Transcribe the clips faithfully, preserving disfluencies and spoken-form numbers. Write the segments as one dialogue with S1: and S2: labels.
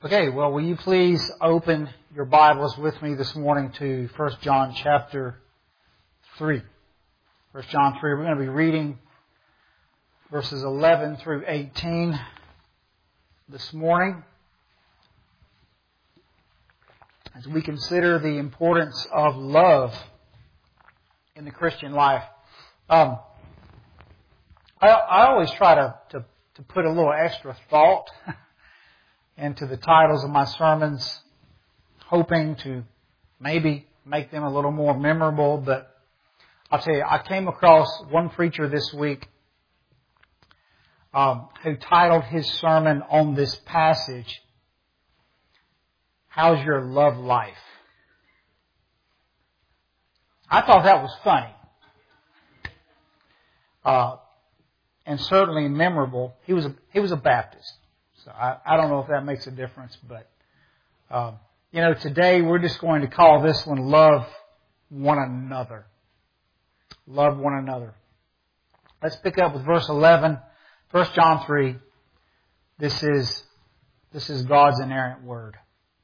S1: Okay, well, will you please open your Bibles with me this morning to First John chapter three. First John three, we're going to be reading verses eleven through eighteen this morning as we consider the importance of love in the Christian life. Um, I, I always try to, to, to put a little extra thought into the titles of my sermons, hoping to maybe make them a little more memorable. But I'll tell you, I came across one preacher this week um, who titled his sermon on this passage, "How's Your Love Life?" I thought that was funny. Uh, and certainly memorable. He was a, he was a Baptist. So I, I don't know if that makes a difference, but, um, you know, today we're just going to call this one Love One Another. Love one another. Let's pick up with verse eleven, First John three. This is, this is God's inerrant word.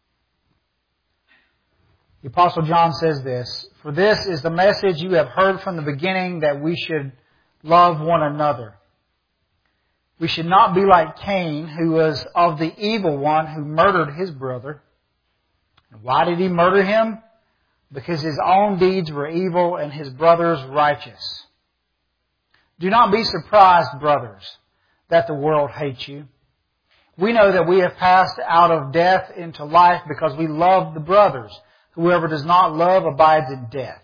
S1: The Apostle John says this, "For this is the message you have heard from the beginning, that we should love one another. We should not be like Cain, who was of the evil one, who murdered his brother. And why did he murder him? Because his own deeds were evil and his brother's righteous. Do not be surprised, brothers, that the world hates you. We know that we have passed out of death into life because we love the brothers. Whoever does not love abides in death.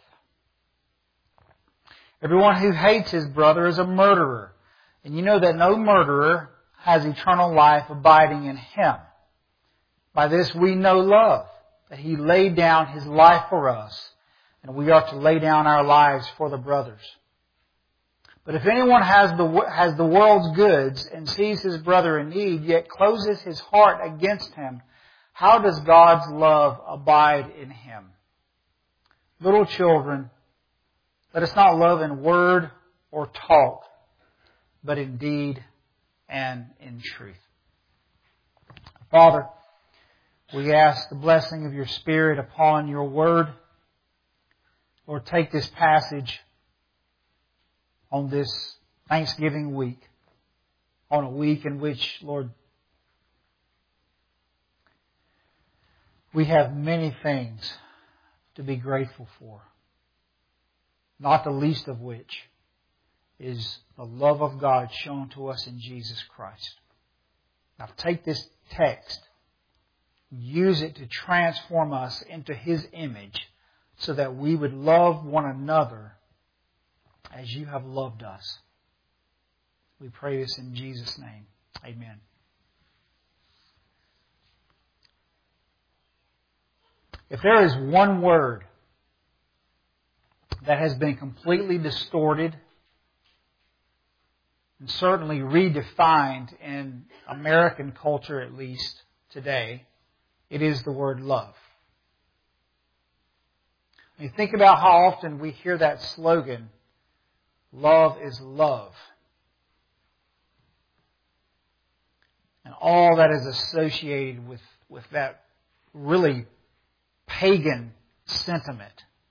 S1: Everyone who hates his brother is a murderer. And you know that no murderer has eternal life abiding in him. By this we know love, that he laid down his life for us, and we are to lay down our lives for the brothers. But if anyone has the, has the world's goods and sees his brother in need, yet closes his heart against him, how does God's love abide in him? Little children, let us not love in word or talk, but in deed and in truth." Father, we ask the blessing of your Spirit upon your word. Lord, take this passage on this Thanksgiving week, on a week in which, Lord, we have many things to be grateful for, not the least of which is the love of God shown to us in Jesus Christ. Now take this text, use it to transform us into His image so that we would love one another as you have loved us. We pray this in Jesus' name. Amen. If there is one word that has been completely distorted and certainly redefined in American culture, at least today, it is the word love. When you think about how often we hear that slogan, "Love is love," and all that is associated with, with that really pagan sentiment.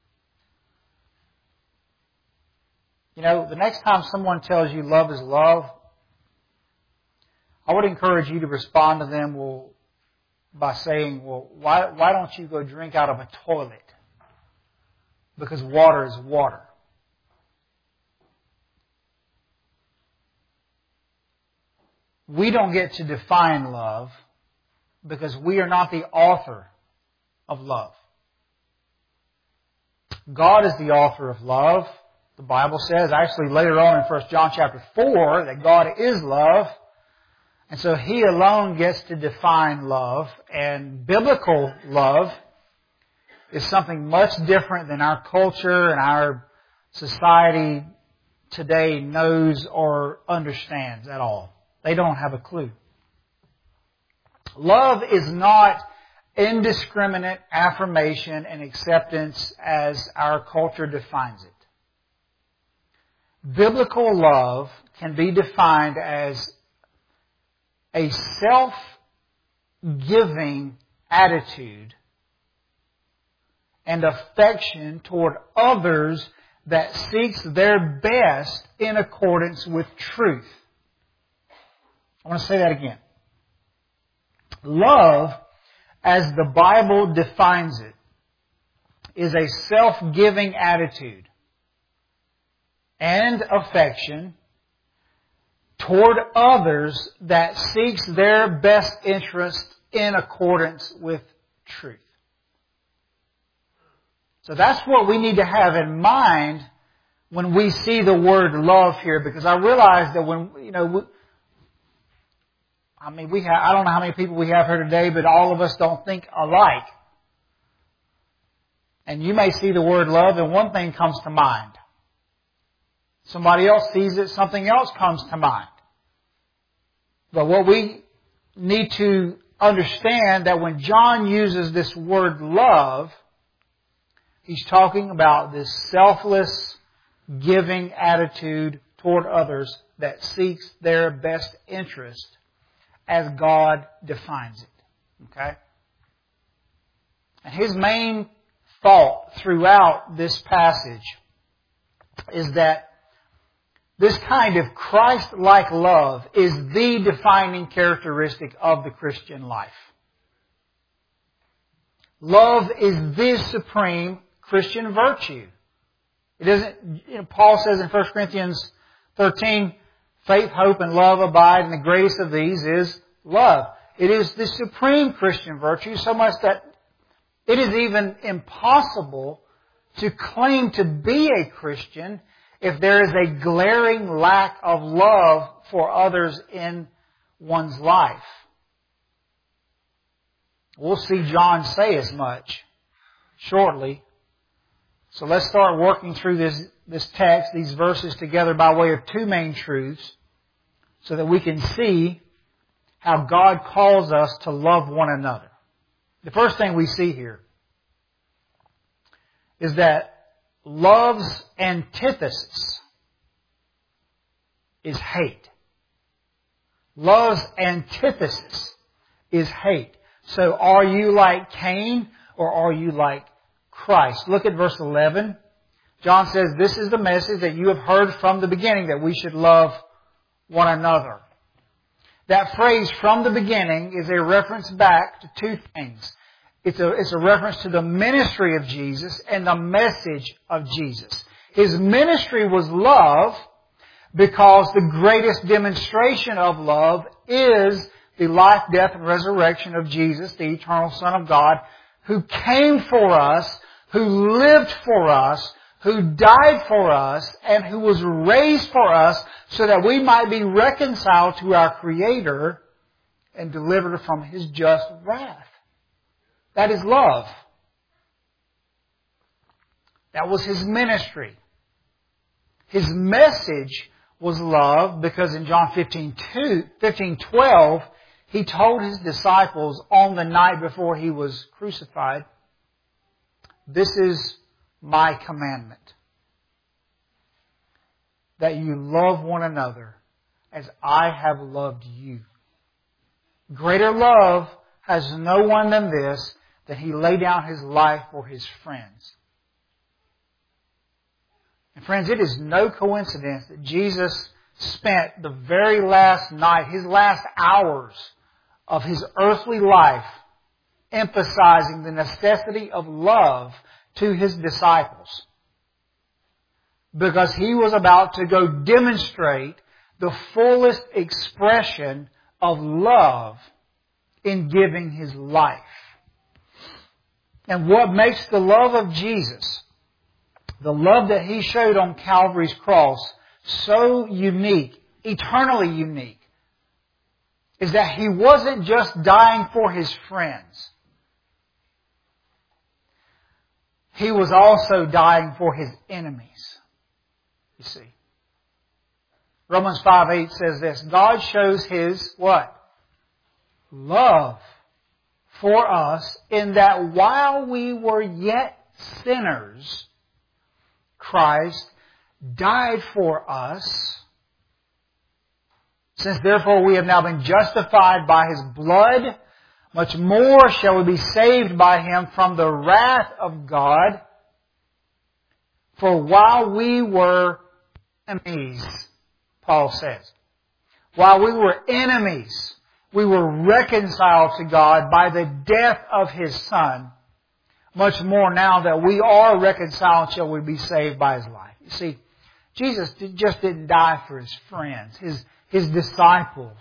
S1: You know, the next time someone tells you love is love, I would encourage you to respond to them well, by saying, well, why, why don't you go drink out of a toilet? Because water is water. We don't get to define love because we are not the author of love. God is the author of love. The Bible says, actually later on in First John chapter four, that God is love. And so He alone gets to define love. And biblical love is something much different than our culture and our society today knows or understands at all. They don't have a clue. Love is not indiscriminate affirmation and acceptance as our culture defines it. Biblical love can be defined as a self self-giving attitude and affection toward others that seeks their best in accordance with truth. I want to say that again. Love, as the Bible defines it, is a self-giving attitude and affection toward others that seeks their best interest in accordance with truth. So that's what we need to have in mind when we see the word love here, because I realize that when, you know, we, I mean, we have, I don't know how many people we have here today, but all of us don't think alike. And you may see the word love and one thing comes to mind. Somebody else sees it, something else comes to mind. But what we need to understand that when John uses this word love, he's talking about this selfless, giving attitude toward others that seeks their best interest as God defines it. Okay? And his main thought throughout this passage is that this kind of Christ-like love is the defining characteristic of the Christian life. Love is the supreme Christian virtue. It isn't, you know, Paul says in First Corinthians thirteen, faith, hope, and love abide, and the greatest of these is love. It is the supreme Christian virtue, so much that it is even impossible to claim to be a Christian if there is a glaring lack of love for others in one's life. We'll see John say as much shortly. So let's start working through this, this text, these verses together by way of two main truths so that we can see how God calls us to love one another. The first thing we see here is that love's antithesis is hate. Love's antithesis is hate. So are you like Cain or are you like Christ? Look at verse eleven. John says, this is the message that you have heard from the beginning, that we should love one another. That phrase, from the beginning, is a reference back to two things. It's a, it's a reference to the ministry of Jesus and the message of Jesus. His ministry was love because the greatest demonstration of love is the life, death, and resurrection of Jesus, the eternal Son of God, who came for us, who lived for us, who died for us, and who was raised for us so that we might be reconciled to our Creator and delivered from His just wrath. That is love. That was His ministry. His message was love because in John fifteen twelve, He told His disciples on the night before He was crucified, this is my commandment, that you love one another as I have loved you. Greater love has no one than this, that He lay down His life for His friends. And friends, it is no coincidence that Jesus spent the very last night, His last hours of His earthly life, emphasizing the necessity of love to His disciples. Because He was about to go demonstrate the fullest expression of love in giving His life. And what makes the love of Jesus, the love that He showed on Calvary's cross, so unique, eternally unique, is that He wasn't just dying for His friends. He was also dying for His enemies. You see. Romans five eight says this, God shows His, what? Love for us in that while we were yet sinners, Christ died for us. Since therefore we have now been justified by His blood, much more shall we be saved by Him from the wrath of God. For while we were enemies, Paul says, while we were enemies, we were reconciled to God by the death of His Son. Much more now that we are reconciled shall we be saved by His life. You see, Jesus just didn't die for His friends, His, His disciples.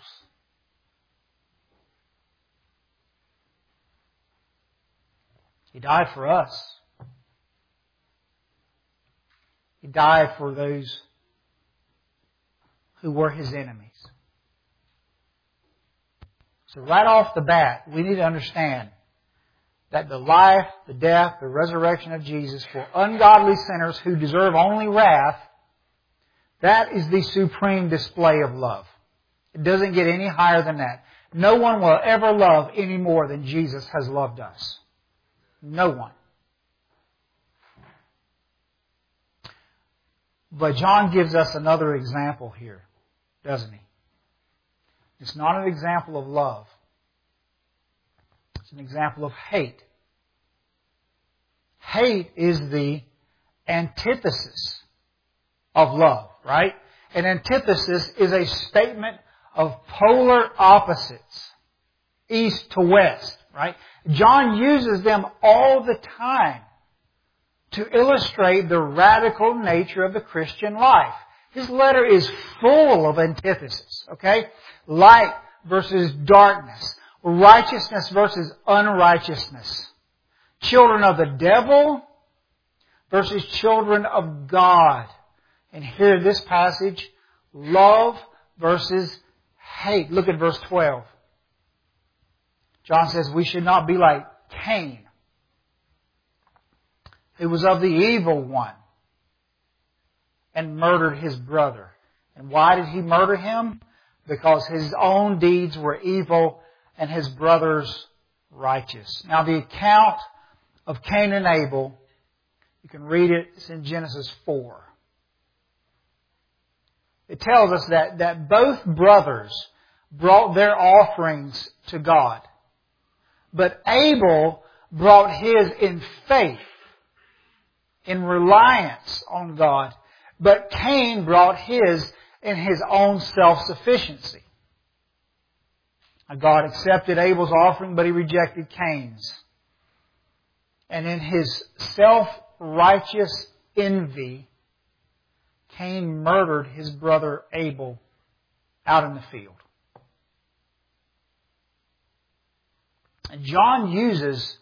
S1: He died for us. He died for those who were His enemies. So right off the bat, we need to understand that the life, the death, the resurrection of Jesus for ungodly sinners who deserve only wrath, that is the supreme display of love. It doesn't get any higher than that. No one will ever love any more than Jesus has loved us. No one. But John gives us another example here, doesn't he? It's not an example of love. It's an example of hate. Hate is the antithesis of love, right? An antithesis is a statement of polar opposites, east to west, right? John uses them all the time to illustrate the radical nature of the Christian life. His letter is full of antithesis, okay? Light versus darkness. Righteousness versus unrighteousness. Children of the devil versus children of God. And here in this passage, love versus hate. Look at verse twelve. John says we should not be like Cain, who was of the evil one and murdered his brother. And why did he murder him? Because his own deeds were evil and his brother's righteous. Now the account of Cain and Abel, you can read it, it's in Genesis four. It tells us that, that both brothers brought their offerings to God. But Abel brought his in faith, in reliance on God. But Cain brought his in his own self-sufficiency. God accepted Abel's offering, but He rejected Cain's. And in his self-righteous envy, Cain murdered his brother Abel out in the field. And John uses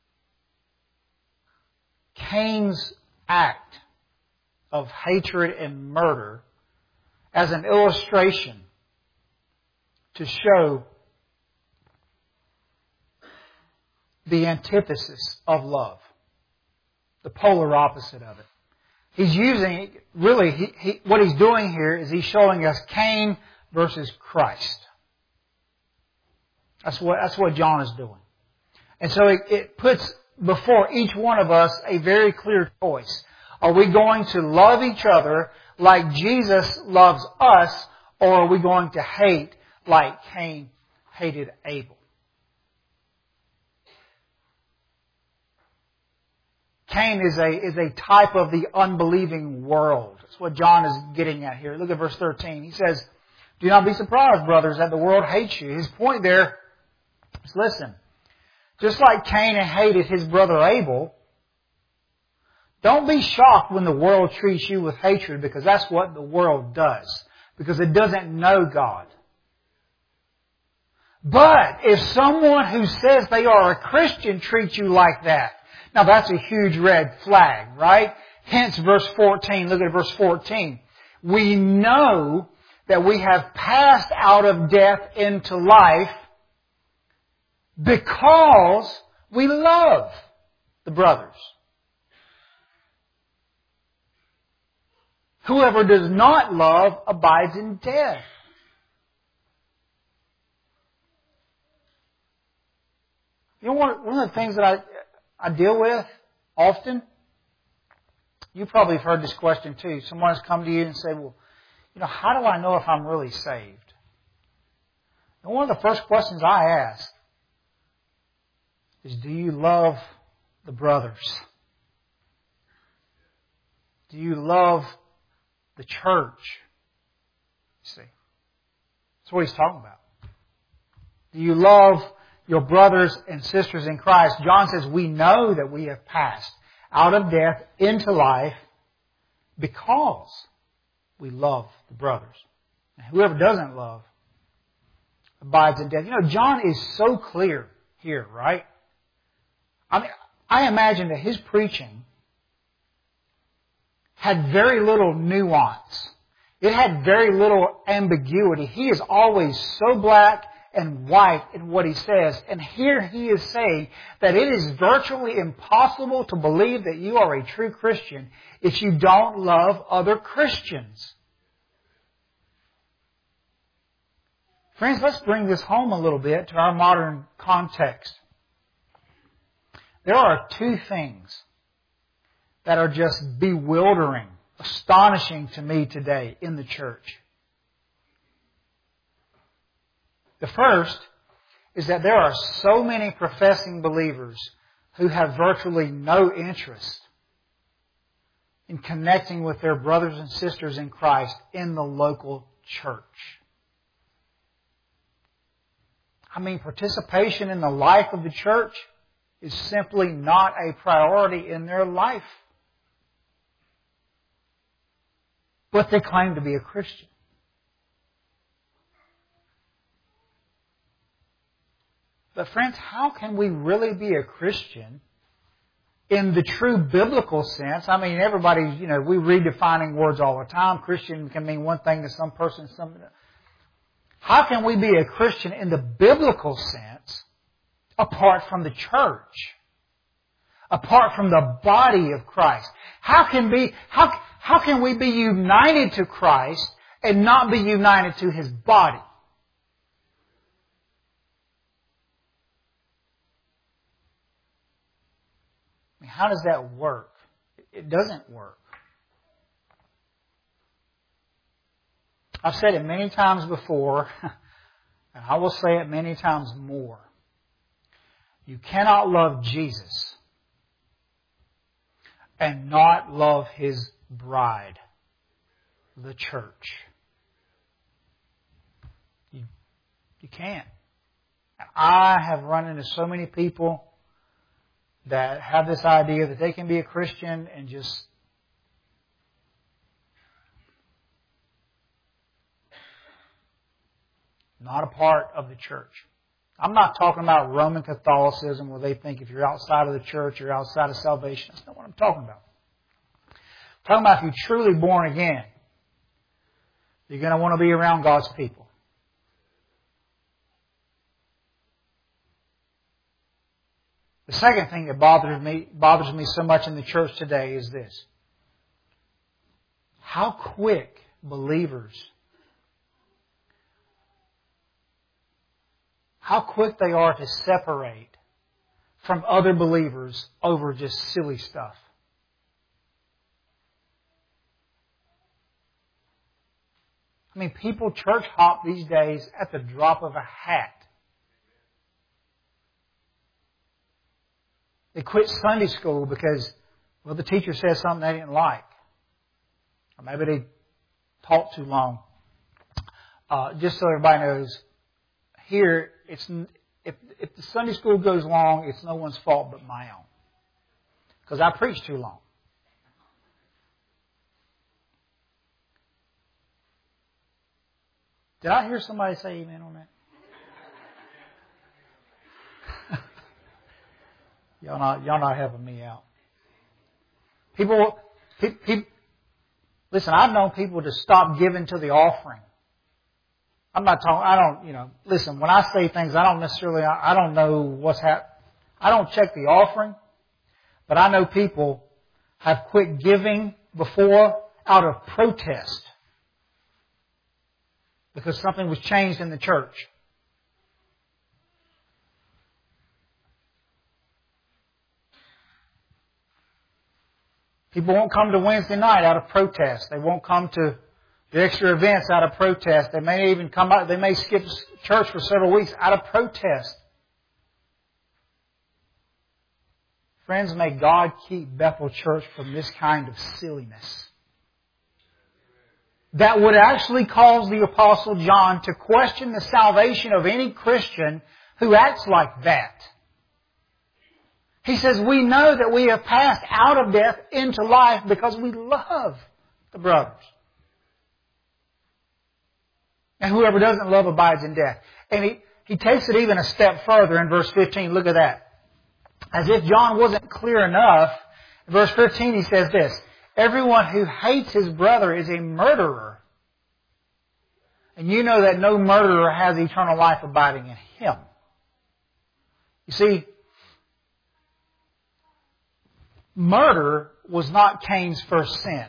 S1: Cain's act of hatred and murder as an illustration to show the antithesis of love, the polar opposite of it. He's using, really, he, he, what he's doing here is he's showing us Cain versus Christ. That's what, that's what John is doing. And so it, it puts before each one of us a very clear choice. Are we going to love each other like Jesus loves us, or are we going to hate like Cain hated Abel? Cain is a, is a type of the unbelieving world. That's what John is getting at here. Look at verse thirteen. He says, "Do not be surprised, brothers, that the world hates you." His point there is, listen, just like Cain hated his brother Abel, don't be shocked when the world treats you with hatred, because that's what the world does. Because it doesn't know God. But if someone who says they are a Christian treats you like that, now that's a huge red flag, right? Hence verse fourteen. Look at verse fourteen. We know that we have passed out of death into life because we love the brothers. Whoever does not love abides in death. You know, one, one of the things that I, I deal with often, you probably have heard this question too. Someone has come to you and said, well, you know, how do I know if I'm really saved? And one of the first questions I ask is, do you love the brothers? Do you love the church? See, that's what he's talking about. Do you love your brothers and sisters in Christ? John says, we know that we have passed out of death into life because we love the brothers. And whoever doesn't love abides in death. You know, John is so clear here, right? I mean, I imagine that his preaching had very little nuance. It had very little ambiguity. He is always so black and white in what he says. And here he is saying that it is virtually impossible to believe that you are a true Christian if you don't love other Christians. Friends, let's bring this home a little bit to our modern context. There are two things that are just bewildering, astonishing to me today in the church. The first is that there are so many professing believers who have virtually no interest in connecting with their brothers and sisters in Christ in the local church. I mean, participation in the life of the church is simply not a priority in their life. But they claim to be a Christian. But friends, how can we really be a Christian in the true biblical sense? I mean, everybody, you know, we read defining words all the time. Christian can mean one thing to some person, some. How can we be a Christian in the biblical sense apart from the church? Apart from the body of Christ? How can be, how, how can we be united to Christ and not be united to His body? I mean, how does that work? It doesn't work. I've said it many times before, and I will say it many times more. You cannot love Jesus and not love His bride, the church. You, you can't. I have run into so many people that have this idea that they can be a Christian and just not a part of the church. I'm not talking about Roman Catholicism where they think if you're outside of the church, you're outside of salvation. That's not what I'm talking about. I'm talking about if you're truly born again, you're going to want to be around God's people. The second thing that bothers me, bothers me so much in the church today is this. How quick believers, how quick they are to separate from other believers over just silly stuff. I mean, people church hop these days at the drop of a hat. They quit Sunday school because, well, the teacher said something they didn't like. Or maybe they taught too long. Uh, just so everybody knows, here, it's if, if the Sunday school goes long, it's no one's fault but my own. Because I preach too long. Did I hear somebody say amen on that? Y'all not, y'all not helping me out. People, pe- pe- listen, I've known people to stop giving to the offering. I'm not talking, I don't, you know, listen, when I say things, I don't necessarily, I, I don't know what's happening. I don't check the offering, but I know people have quit giving before out of protest because something was changed in the church. People won't come to Wednesday night out of protest. They won't come to the extra events out of protest. They may even come out, they may skip church for several weeks out of protest. Friends, may God keep Bethel Church from this kind of silliness. That would actually cause the Apostle John to question the salvation of any Christian who acts like that. He says, we know that we have passed out of death into life because we love the brothers. And whoever doesn't love abides in death. And he, he takes it even a step further in verse fifteen. Look at that. As if John wasn't clear enough, in verse fifteen he says this, everyone who hates his brother is a murderer. And you know that no murderer has eternal life abiding in him. You see, murder was not Cain's first sin.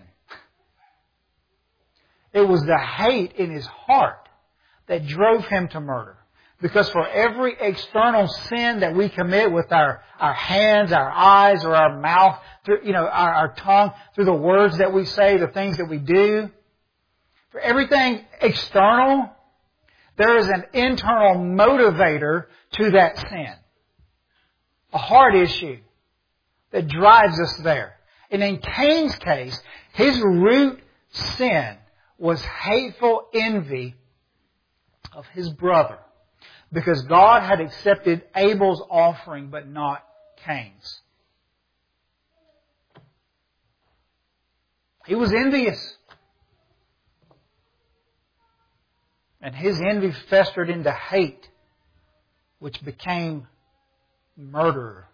S1: It was the hate in his heart that drove him to murder. Because for every external sin that we commit with our, our hands, our eyes, or our mouth, through, you know, our, our tongue, through the words that we say, the things that we do, for everything external, there is an internal motivator to that sin. A heart issue that drives us there. And in Cain's case, his root sin was hateful envy of his brother. Because God had accepted Abel's offering, but not Cain's. He was envious. And his envy festered into hate, which became murder.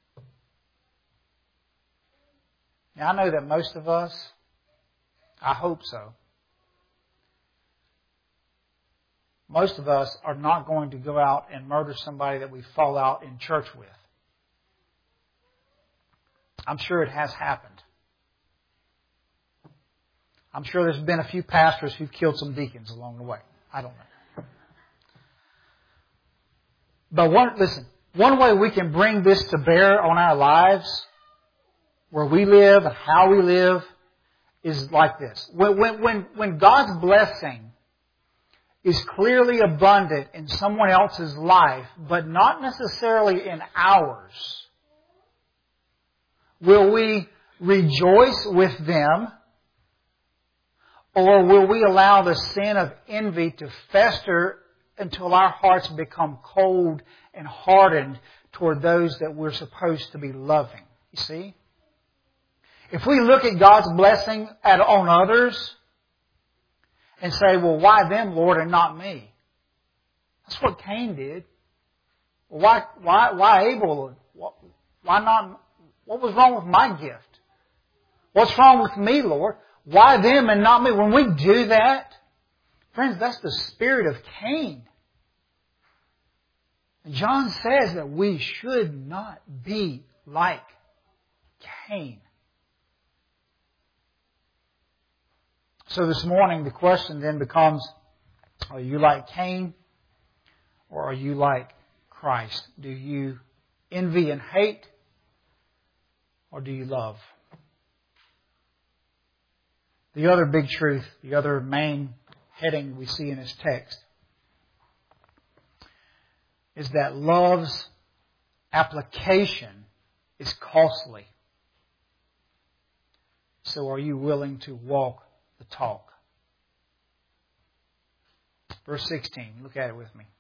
S1: Now, I know that most of us, I hope so, most of us are not going to go out and murder somebody that we fall out in church with. I'm sure it has happened. I'm sure there's been a few pastors who've killed some deacons along the way. I don't know. But one, listen, one way we can bring this to bear on our lives, where we live and how we live, is like this. When, when, when, when God's blessing is clearly abundant in someone else's life, but not necessarily in ours, will we rejoice with them, or will we allow the sin of envy to fester until our hearts become cold and hardened toward those that we're supposed to be loving? You see? If we look at God's blessing at, on others and say, well, why them, Lord, and not me? That's what Cain did. Why, why, why Abel? Why not? What was wrong with my gift? What's wrong with me, Lord? Why them and not me? When we do that, friends, that's the spirit of Cain. And John says that we should not be like Cain. So this morning the question then becomes, are you like Cain or are you like Christ? Do you envy and hate or do you love? The other big truth, the other main heading we see in this text is that love's application is costly. So are you willing to walk the talk? Verse sixteen, look at it with me.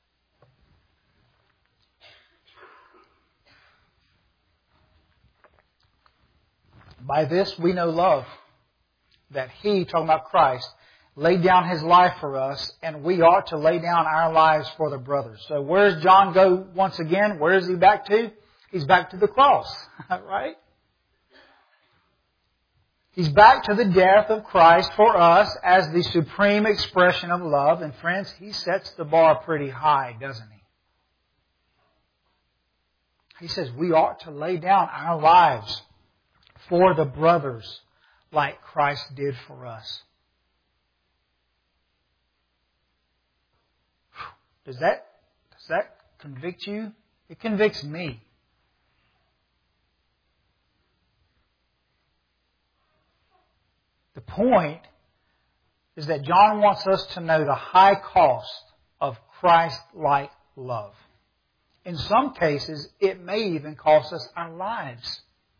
S1: By this we know love, that He, talking about Christ, laid down His life for us, and we ought to lay down our lives for the brothers. So where does John go once again? Where is he back to? He's back to the cross, right? He's back to the death of Christ for us as the supreme expression of love. And friends, He sets the bar pretty high, doesn't He? He says we ought to lay down our lives for the brothers like Christ did for us. Does that, does that convict you? It convicts me. The point is that John wants us to know the high cost of Christ-like love. In some cases, it may even cost us our lives.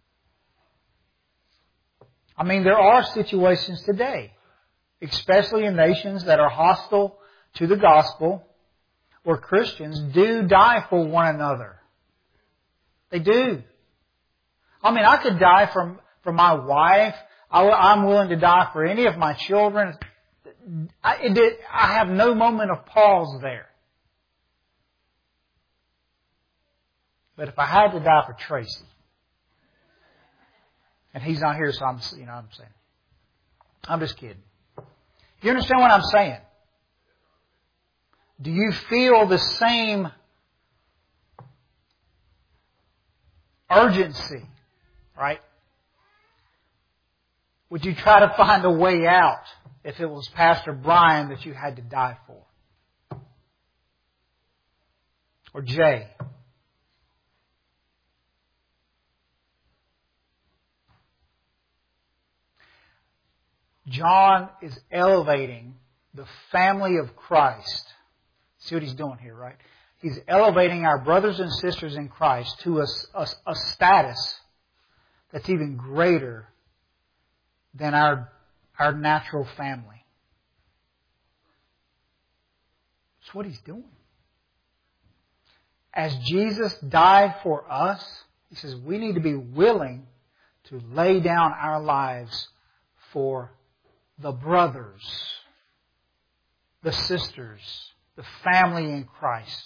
S1: I mean, there are situations today, especially in nations that are hostile to the gospel, where Christians do die for one another. They do. I mean, I could die for, for my wife. I, I'm willing to die for any of my children. I, it did, I have no moment of pause there. But if I had to die for Tracy, and he's not here, so I'm, you know what I'm saying. I'm just kidding. You understand what I'm saying? Do you feel the same urgency, right? Would you try to find a way out if it was Pastor Brian that you had to die for? Or Jay? John is elevating the family of Christ. See what he's doing here, right? He's elevating our brothers and sisters in Christ to a, a, a status that's even greater than our, our natural family. That's what he's doing. As Jesus died for us, he says we need to be willing to lay down our lives for the brothers, the sisters, the family in Christ.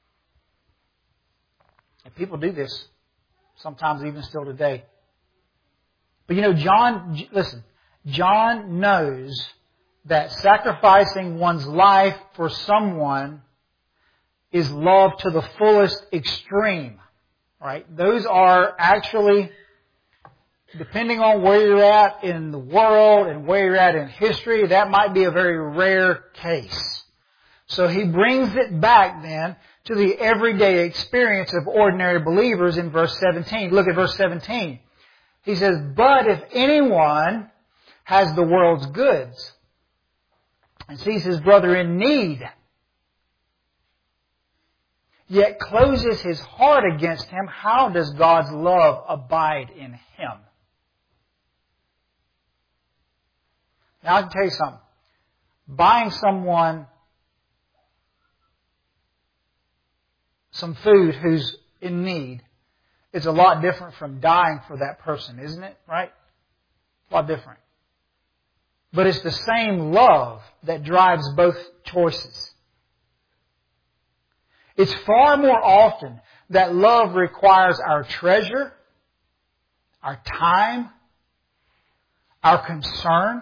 S1: And people do this sometimes even still today. But you know, John, listen, John knows that sacrificing one's life for someone is love to the fullest extreme. Right? Those are actually, depending on where you're at in the world and where you're at in history, that might be a very rare case. So he brings it back then to the everyday experience of ordinary believers in verse seventeen. Look at verse seventeen. He says, but if anyone has the world's goods and sees his brother in need, yet closes his heart against him, how does God's love abide in him? Now I can tell you something. Buying someone some food who's in need is a lot different from dying for that person, isn't it? Right? A lot different. But it's the same love that drives both choices. It's far more often that love requires our treasure, our time, our concern.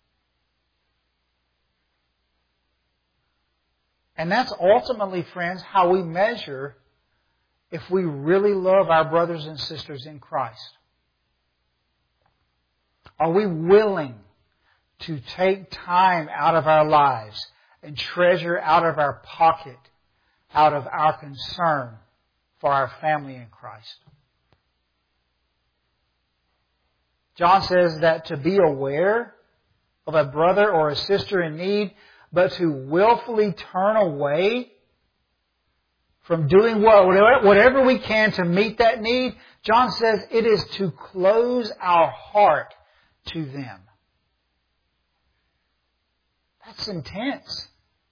S1: And that's ultimately, friends, how we measure if we really love our brothers and sisters in Christ. Are we willing to take time out of our lives and treasure out of our pocket, out of our concern for our family in Christ? John says that to be aware of a brother or a sister in need, but to willfully turn away from doing whatever we can to meet that need, John says it is to close our heart to them. That's intense.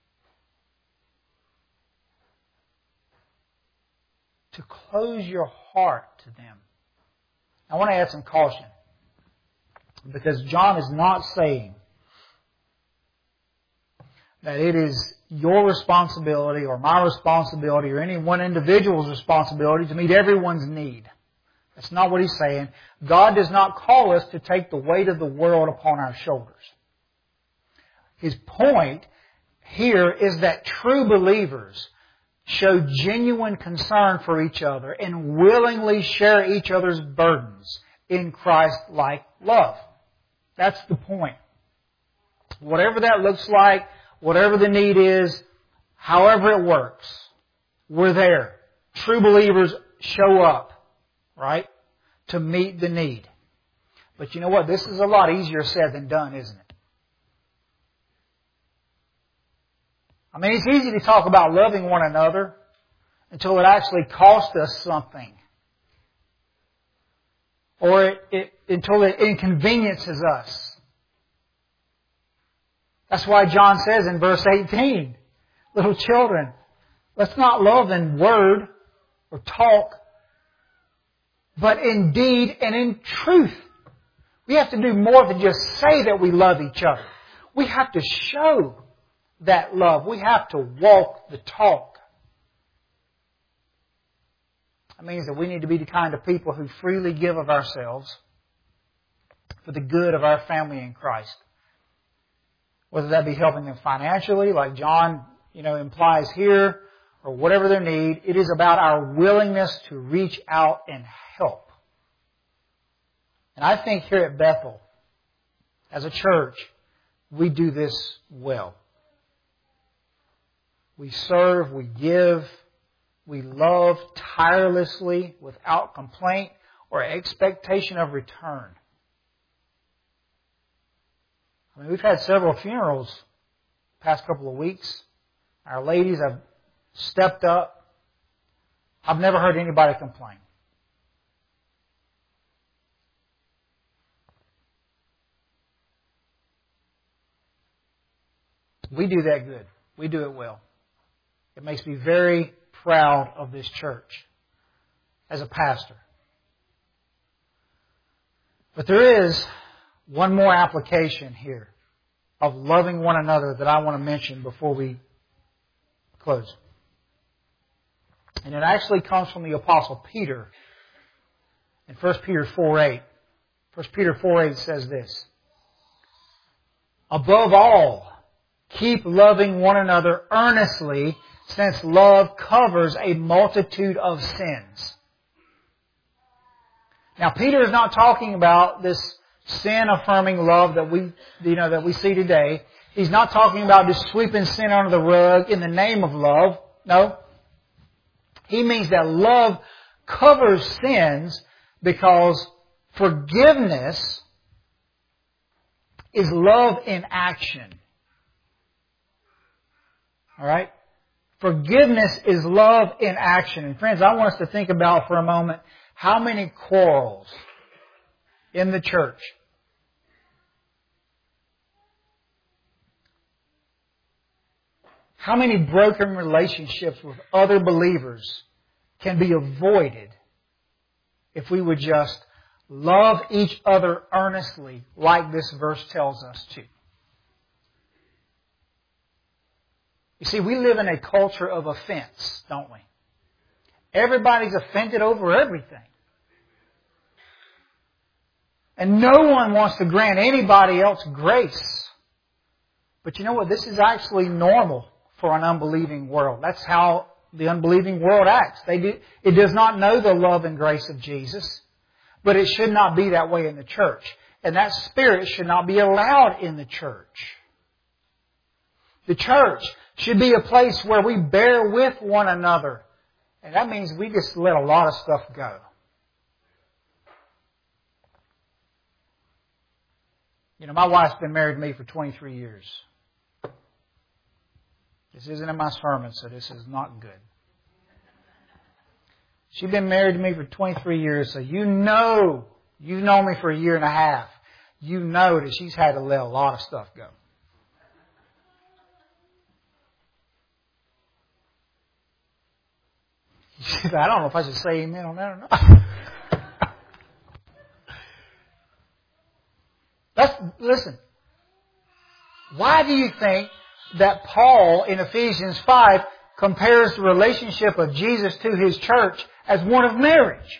S1: To close your heart to them. I want to add some caution. Because John is not saying that it is your responsibility or my responsibility or any one individual's responsibility to meet everyone's need. That's not what he's saying. God does not call us to take the weight of the world upon our shoulders. His point here is that true believers show genuine concern for each other and willingly share each other's burdens in Christ-like love. That's the point. Whatever that looks like, whatever the need is, however it works, we're there. True believers show up, right, to meet the need. But you know what? This is a lot easier said than done, isn't it? I mean, it's easy to talk about loving one another until it actually costs us something. Or it, it, until it inconveniences us. That's why John says in verse eighteen, little children, let's not love in word or talk, but in deed and in truth. We have to do more than just say that we love each other. We have to show that love. We have to walk the talk. That means that we need to be the kind of people who freely give of ourselves for the good of our family in Christ. Whether that be helping them financially, like John, you know, implies here, or whatever their need, it is about our willingness to reach out and help. And I think here at Bethel, as a church, we do this well. We serve, we give, we love tirelessly without complaint or expectation of return. I mean, we've had several funerals the past couple of weeks. Our ladies have stepped up. I've never heard anybody complain. We do that good. We do it well. It makes me very proud of this church as a pastor. But there is one more application here of loving one another that I want to mention before we close. And it actually comes from the Apostle Peter in First Peter four eight. First Peter four eight says this: above all, keep loving one another earnestly, since love covers a multitude of sins. Now, Peter is not talking about this sin-affirming love that we, you know, that we see today. He's not talking about just sweeping sin under the rug in the name of love. No. He means that love covers sins because forgiveness is love in action. All right? Forgiveness is love in action. And friends, I want us to think about for a moment how many quarrels in the church how many broken relationships with other believers can be avoided if we would just love each other earnestly like this verse tells us to. You see, we live in a culture of offense, don't we? Everybody's offended over everything. And no one wants to grant anybody else grace. But you know what? This is actually normal for an unbelieving world. That's how the unbelieving world acts. They do, it does not know the love and grace of Jesus. But it should not be that way in the church. And that spirit should not be allowed in the church. The church should be a place where we bear with one another. And that means we just let a lot of stuff go. You know, my wife's been married to me for twenty-three years. This isn't in my sermon, so this is not good. She's been married to me for twenty-three years, so you know, you've known me for a year and a half. You know that she's had to let a lot of stuff go. I don't know if I should say amen on that or not. Let's, listen. Why do you think that Paul in Ephesians five compares the relationship of Jesus to His church as one of marriage?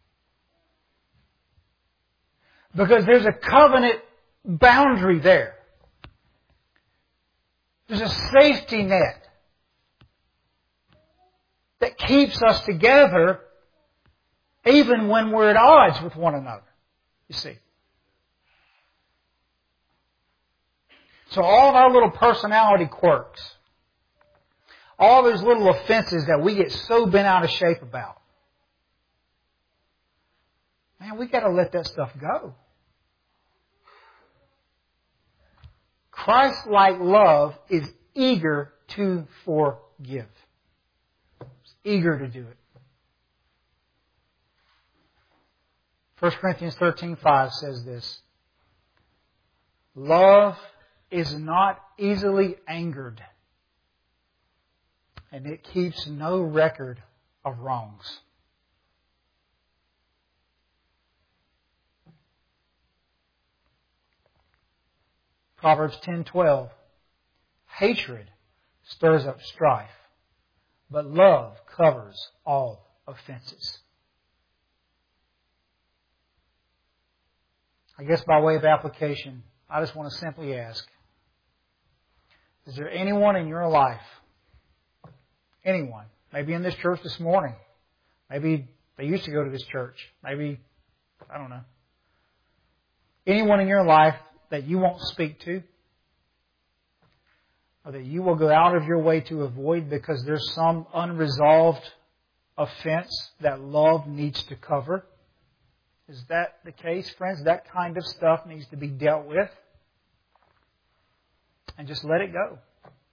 S1: Because there's a covenant boundary there. There's a safety net that keeps us together even when we're at odds with one another. You see. So all of our little personality quirks, all those little offenses that we get so bent out of shape about, man, we got to let that stuff go. Christ-like love is eager to forgive. eager to do it. First Corinthians thirteen five says this. Love is not easily angered, and it keeps no record of wrongs. Proverbs ten twelve. Hatred stirs up strife, but love covers all offenses. I guess by way of application, I just want to simply ask, is there anyone in your life, anyone, maybe in this church this morning, maybe they used to go to this church, maybe, I don't know, anyone in your life that you won't speak to, or that you will go out of your way to avoid because there's some unresolved offense that love needs to cover? Is that the case, friends? That kind of stuff needs to be dealt with. And just let it go.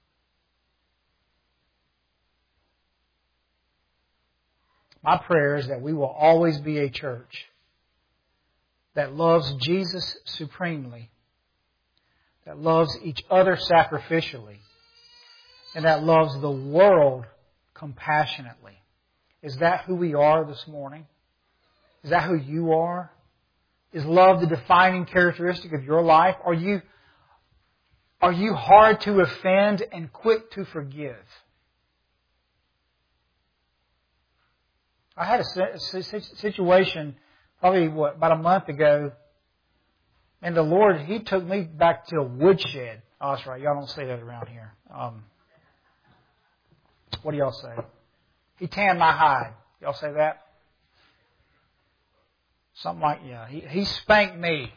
S1: My prayer is that we will always be a church that loves Jesus supremely, that loves each other sacrificially, and that loves the world compassionately. Is that who we are this morning? Is that who you are? Is love the defining characteristic of your life? Are you, are you hard to offend and quick to forgive? I had a situation probably what, about a month ago, and the Lord, He took me back to a woodshed. Oh, that's right. Y'all don't say that around here. Um, what do y'all say? He tanned my hide. Y'all say that? Something like, yeah. He, he spanked me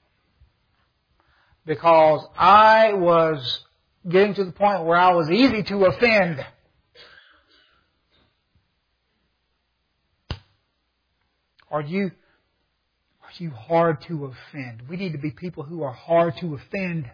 S1: because I was getting to the point where I was easy to offend. Are you, are you hard to offend? We need to be people who are hard to offend.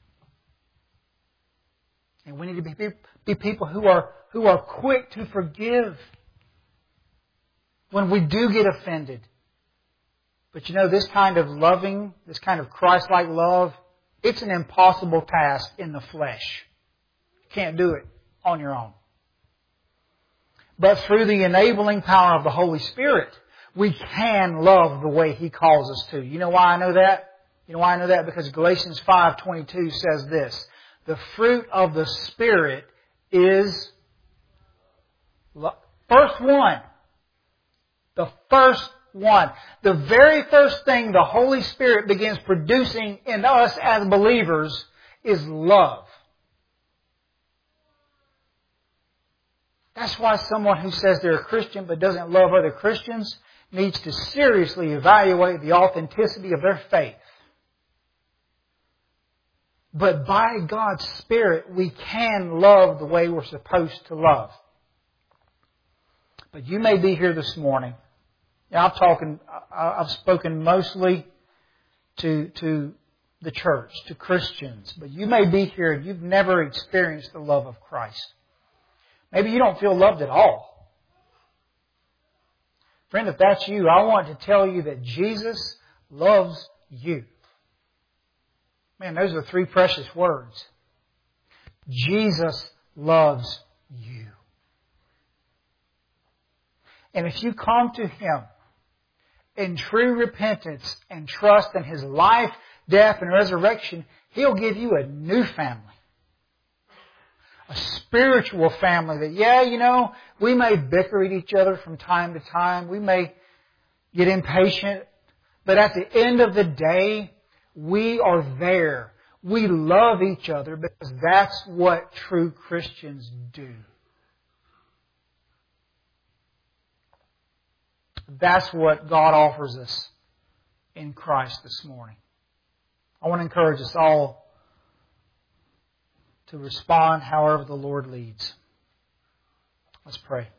S1: And we need to be, be people who are, who are quick to forgive when we do get offended. But you know, this kind of loving, this kind of Christ-like love, it's an impossible task in the flesh. You can't do it on your own. But through the enabling power of the Holy Spirit, we can love the way He calls us to. You know why I know that? You know why I know that? Because Galatians five twenty-two says this. The fruit of the Spirit is... First one. The first one. The very first thing the Holy Spirit begins producing in us as believers is love. That's why someone who says they're a Christian but doesn't love other Christians needs to seriously evaluate the authenticity of their faith. But by God's Spirit, we can love the way we're supposed to love. But you may be here this morning. Now, I'm talking, I've spoken mostly to, to the church, to Christians. But you may be here and you've never experienced the love of Christ. Maybe you don't feel loved at all. Friend, if that's you, I want to tell you that Jesus loves you. Man, those are three precious words. Jesus loves you. And if you come to Him in true repentance and trust in His life, death, and resurrection, He'll give you a new family. A spiritual family that, yeah, you know, we may bicker at each other from time to time. We may get impatient. But at the end of the day, we are there. We love each other because that's what true Christians do. That's what God offers us in Christ this morning. I want to encourage us all to respond however the Lord leads. Let's pray.